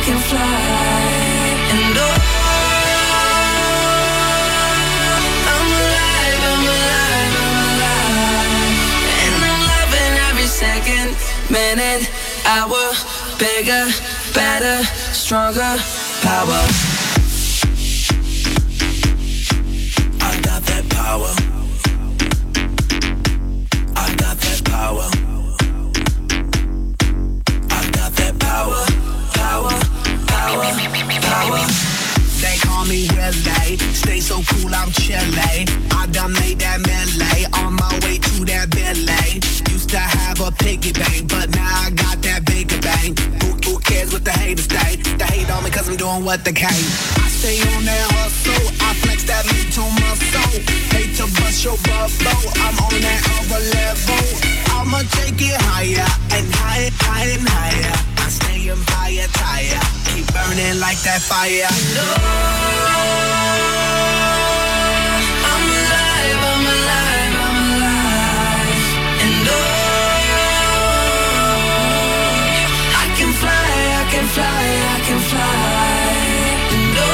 can fly. And oh, I'm alive, I'm alive, I'm alive. And I'm loving every second, minute, hour. Bigger, better, stronger, power. I got that power. I got that power. I got that power. Power, power, power. They call me Willie, stay so cool, I'm chillin'. I done made that melee, on my way to that Billy. Used to have a piggy bank, but now I got that bigger bank. Who cares what the haters say? They hate on me cause I'm doing what they can. I stay on that hustle, I flex that mental muscle. Hate to bust your bubble, I'm on that other level. I'ma take it higher and higher, higher and higher. I stay in fire, tire, keep burning like that fire. No, I'm alive, I'm alive, I'm alive. And oh, I can fly, I can fly, I can fly. And oh,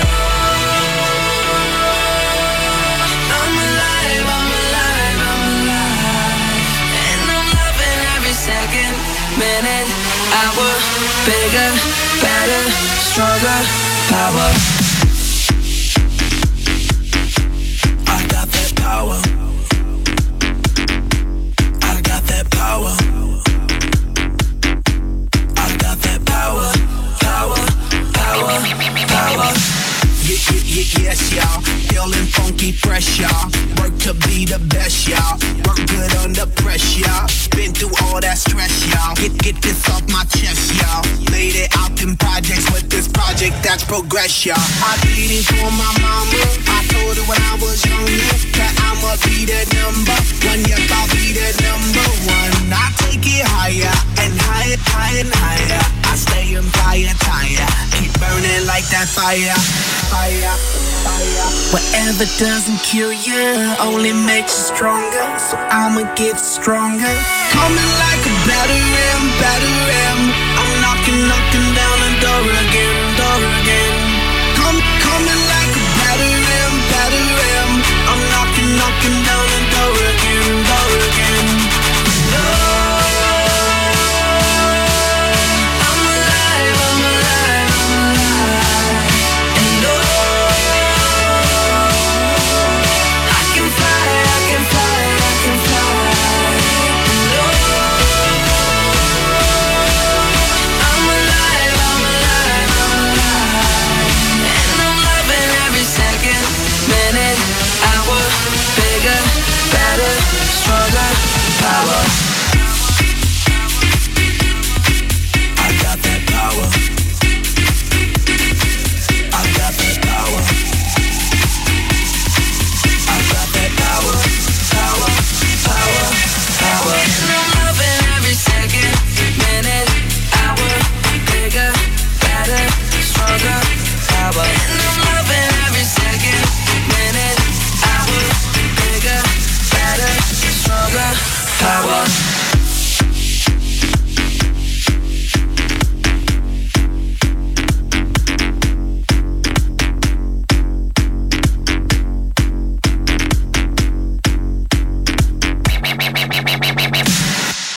I'm alive, I'm alive, I'm alive. And I'm loving every second, minute, hour. Bigger, better, stronger, power. I got that power. I got that power. I got that power. Power, power, power. Yes, y'all. Feeling funky, fresh, y'all. Work to be the best, y'all. Work good under pressure, y'all. Been through all that stress, y'all. Get this off my chest, y'all. Laid it out in projects with this project that's progress, y'all. I did it for my mama. I told her when I was younger that I'ma be the number one. Yes, I'll be the number one. I take it higher and higher, higher and higher. I stay in fire, tire. Keep burning like that fire. Fire, fire. Whatever doesn't kill you only makes you stronger. So I'ma get stronger. Coming like a battering, battering. I'm knocking down the door again, door again. Coming like a battering, battering. I'm knocking down the door again, door again. Power.